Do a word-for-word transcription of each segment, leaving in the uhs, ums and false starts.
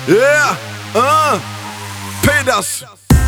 Yeah, ah, Peters.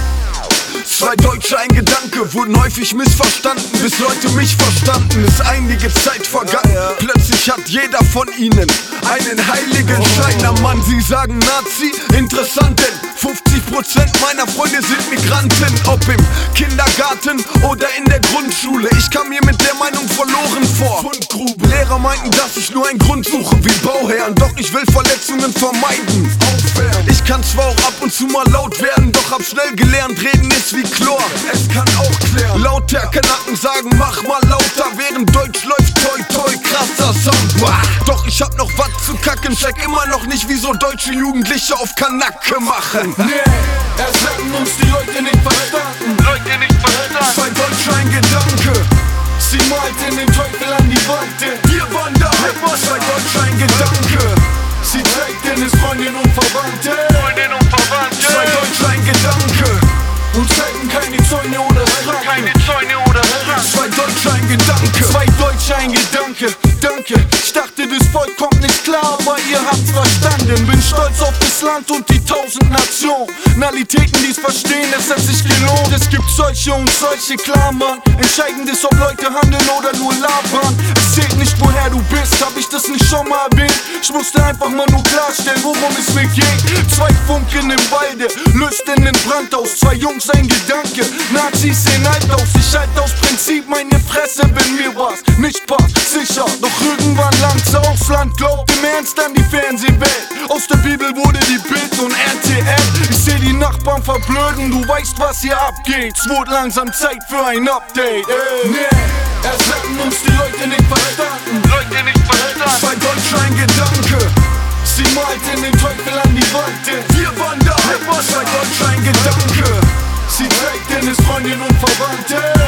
Zwei Deutsche, ein Gedanke, wurden häufig missverstanden, bis Leute mich verstanden. Ist einige Zeit vergangen, plötzlich hat jeder von ihnen einen heiligen Schein am Mann. Sie sagen Nazi, interessant, denn fünfzig Prozent meiner Freunde sind Migranten. Ob im Kindergarten oder in der Grundschule, ich kam mir mit der Meinung verloren vor. Fundgrube. Lehrer meinten, dass ich nur einen Grund suche wie Bauherren, doch ich will Verletzungen vermeiden. Ich kann zwar auch ab und zu mal laut werden, doch hab schnell gelernt, reden ist wie Chlor, es kann auch klären. Lauter Kanaken sagen, mach mal lauter, während Deutsch läuft, toi toi, krasser Sound. Bah. Doch ich hab noch was zu kacken, check immer noch nicht, wieso deutsche Jugendliche auf Kanacke machen. Nee, erst hätten uns die Leute nicht verstanden. Leute nicht verstanden. Zwei Deutsche, ein Gedanke, sie malten den Teufel an die Wand. Wir waren da, zwei Deutsche, ein Gedanke, sie zeigten es Freundin und Verwandte. Freundin und Verwandte. Zwei Deutsche, ein Gedanke, und zeigten keine Zäune oder Schranken. Keine Zäune oder Schranken. Zwei Deutsche, ein Gedanke, zwei Deutsche, ein Gedanke, danke. Ich dachte, das Volk kommt nicht klar, aber ihr habt's verstanden. Bin stolz auf das Land und die tausend Nationalitäten, die's verstehen, es hat sich gelohnt. Es gibt solche und solche, klar, Mann. Entscheidend ist, ob Leute handeln oder nur labern. Es zählt nicht, woher du bist, hab ich das nicht schon mal erwähnt? Ich musste einfach mal nur klarstellen, worum es mir geht. Zwei Funken im Walde, lösten den Brand aus. Zwei Jungs, ein Gedanke, Nazis sehen alt aus. Ich halt aus Prinzip meine Fresse, wenn mir was nicht passt, sicher. Doch irgendwann langt's aufs Land, glaubt im Ernst an die Fernsehwelt. Aus der Bibel wurde die Bild und R T L. Ich seh die Nachbarn verblöden, du weißt, was hier abgeht. Es wurde langsam Zeit für ein Update, ey. Nee, erst hätten uns die Leute nicht verstanden. Leute nicht verstanden. Zwei Deutsche, ein Gedanke, sie malten den Teufel an die Wand. Wir waren da, Zwei Deutsche, ein Gedanke, sie zeigten es Freundin und Verwandte.